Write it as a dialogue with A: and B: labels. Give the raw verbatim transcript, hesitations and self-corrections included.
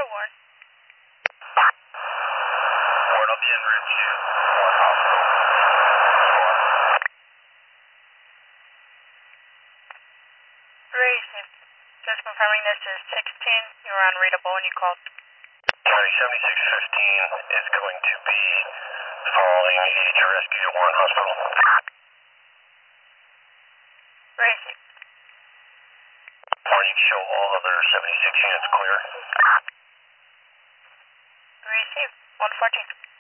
A: to Warren.
B: Warren, I'll be en route to Warren Hospital. Warren.
A: Racing. Just confirming this is sixteen. You were unreadable when you called.
B: County seventy-six fifteen is going to be following a rescue to Warren Hospital.
A: Racing.
B: Warren, you can show all other seventy-six units clear.
A: Receive. one fourteen.